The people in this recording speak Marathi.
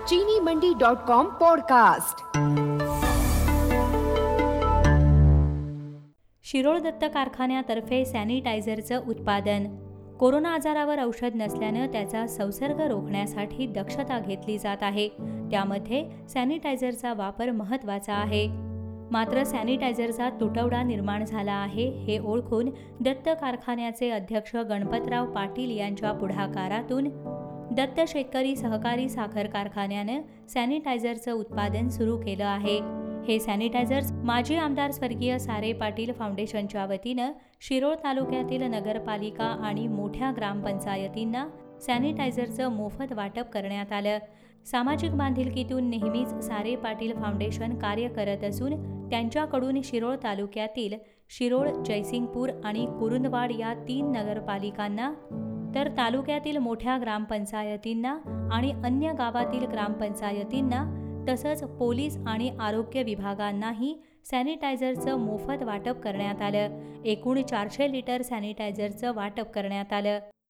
चीनीमंडी.com पॉडकास्ट। शिरोळ दत्त कारखान्यातर्फे सॅनिटायझरचं उत्पादन। कोरोना आजारावर औषध नसल्यानं त्याचा संसर्ग रोखण्यासाठी दक्षता घेतली जात आहे। त्यामध्ये सॅनिटायझरचा वापर महत्त्वाचा आहे। मात्र सॅनिटायझरचा तुटवडा निर्माण झाला आहे हे ओळखून दत्त कारखान्याचे अध्यक्ष गणपतराव पाटील यांच्या पुढाकारातून दत्त शेतकरी सहकारी साखर कारखान्यानं सॅनिटायझरचं उत्पादन सुरू केलं आहे। हे सॅनिटायझर्स माजी आमदार स्वर्गीय सारे पाटील फाउंडेशनच्या वतीनं शिरोळ तालुक्यातील नगरपालिका आणि मोठ्या ग्रामपंचायतींना सॅनिटायझरचं मोफत वाटप करण्यात आलं। सामाजिक बांधिलकीतून नेहमीच सारे पाटील फाउंडेशन कार्य करत असून त्यांच्याकडून शिरोळ तालुक्यातील शिरोळ, जयसिंगपूर आणि कुरुंदवाड या 3 नगरपालिकांना तर तालुक्यातील मोठ्या ग्रामपंचायतींना आणि अन्य गावातील ग्रामपंचायतींना तसंच पोलीस आणि आरोग्य विभागांनाही सॅनिटायझरचं मोफत वाटप करण्यात आलं। एकूण 400 लिटर सॅनिटायझरचं वाटप करण्यात आलं।